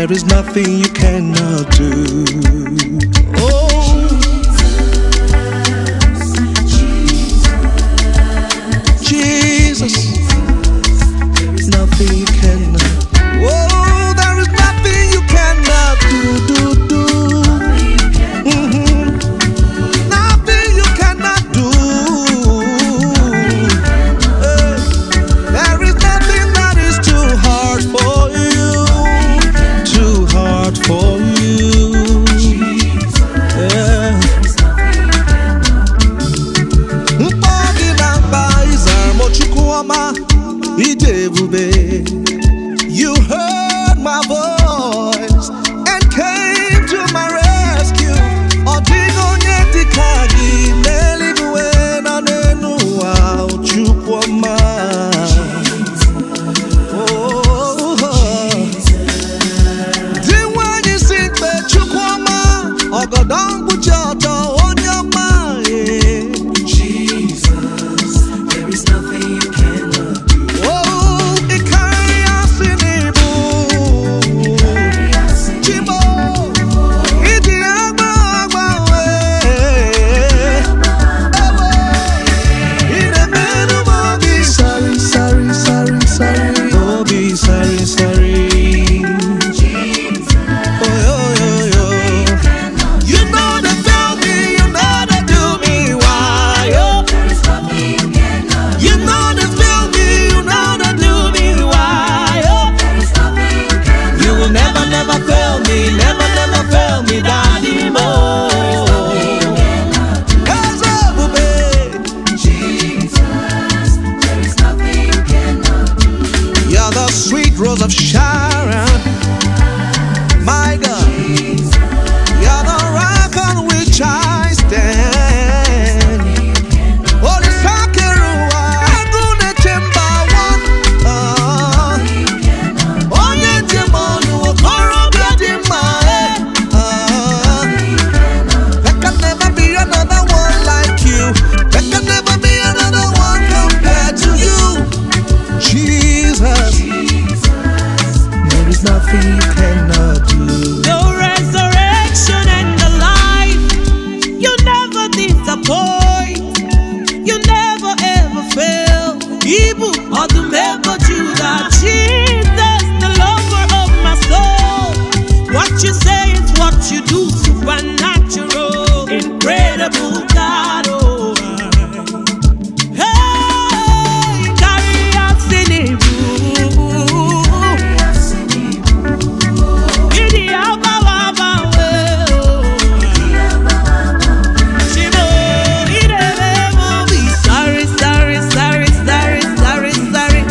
There is nothing you cannot do. Oh, Jesus, nothing you cannot. Oh, there is nothing you cannot do. Nothing you cannot do. There is nothing that is too hard for you. Too hard for you. Yeah. You heard my voice and came to my rescue. Don't put your toe on your mind. Jesus, there is nothing you cannot do. Oh, it carry us in the boom. Chibo, it is in the middle of be sorry. Oh, be sorry. Rose of Sharon, my God, you're the rock on which I stand. Holy Sakerua, Agune Chemba one. Onye Jemonu, Okoro Biadima. There can never be another one like you. There can never be another one compared to you, Jesus. Nothing you cannot do. The resurrection and the life, you never disappoint, you never ever fail. Even Odumego Judah, Jesus, the lover of my soul. What you say is what you do, supernatural, incredible God. Oh, hey, carry us in it. Sorry.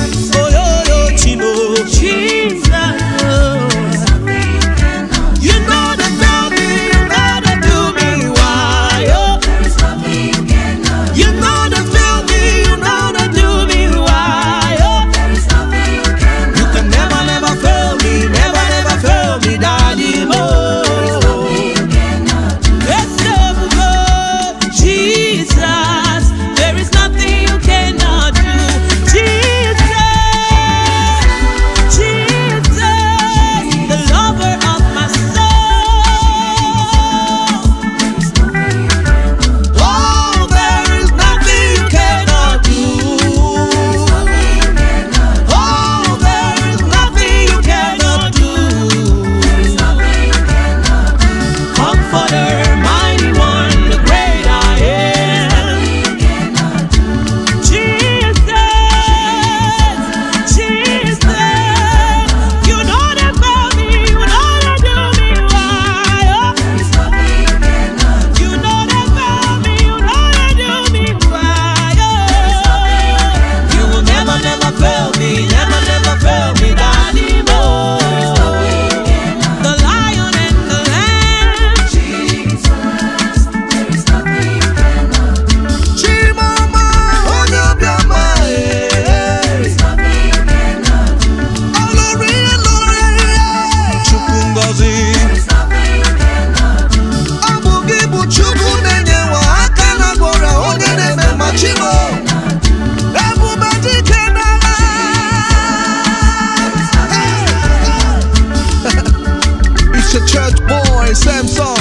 boy, same song.